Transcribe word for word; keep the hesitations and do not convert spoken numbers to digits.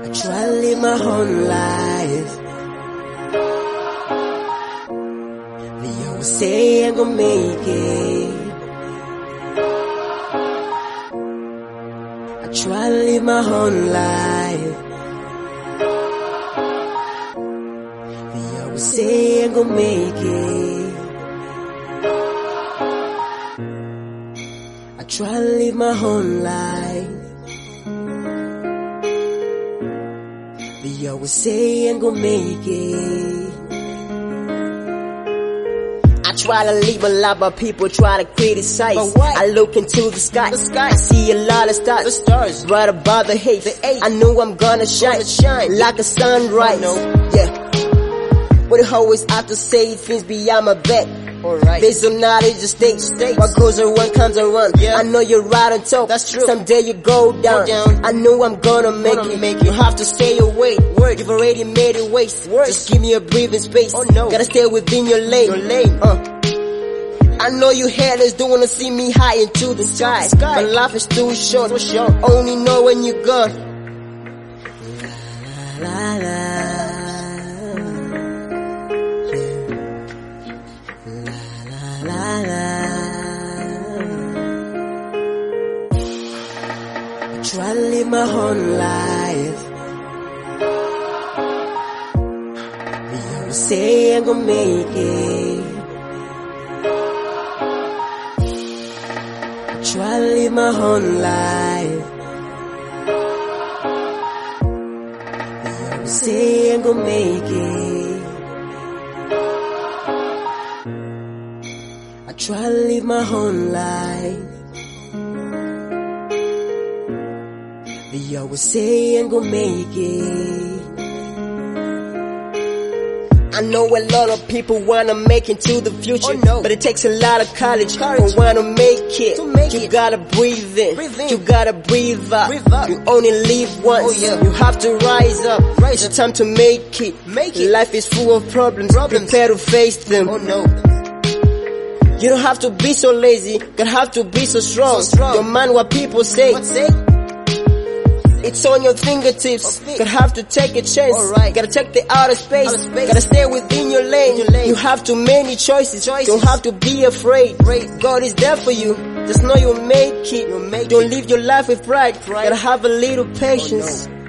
I try to live my own life. They always say I'm gonna make it. I try to live my own life. They always say I'm gonna make it. I try to live my own life. They always say I'm gonna make it. I try to live a life, but people try to criticize. But why? I look into the sky, the sky. I see a lot of stars, the stars right above the haze. The I know I'm gonna shine, gonna shine like a sunrise. Yeah, but I always have to say things beyond my back. Alright, there's some knowledge of states. What goes around comes around. Yeah. I know you're right on top. That's true. Someday you go down. go down. I know I'm gonna make gonna it. Make you have to stay away. Word. You've already made it waste. Word. Just give me a breathing space. Oh no, gotta stay within your lane. Your lane. Uh. I know you haters don't wanna see me high into the sky. The sky. My life is too short. So short. Only know when you're gone. La la la. La la. I try to live my own life. They always say I'm gonna make it. I try to live my own life. They always say I'm gonna make it. I try to live my own life. They always say I'm gonna make it. I know a lot of people wanna make it to the future, oh, no. But it takes a lot of courage, courage. To wanna make it. To make you it. Gotta breathe in. breathe in, you gotta breathe out. Breathe out. You only live once, oh, yeah. You have to rise up. Rise it's up. Time to make it. Make it. Life is full of problems. problems. Prepare to face them. Oh no. You don't have to be so lazy, gotta have to be so strong. So strong. Don't mind what people say. What say? It's on your fingertips. Gotta have to take a chance. Alright. Gotta take the outer space. outer space. Gotta stay within your lane. your lane. You have too many choices. choices. Don't have to be afraid. Right. God is there for you. Just know you'll make it. You'll make Don't it. Live your life with pride. pride. Gotta have a little patience. Oh, no.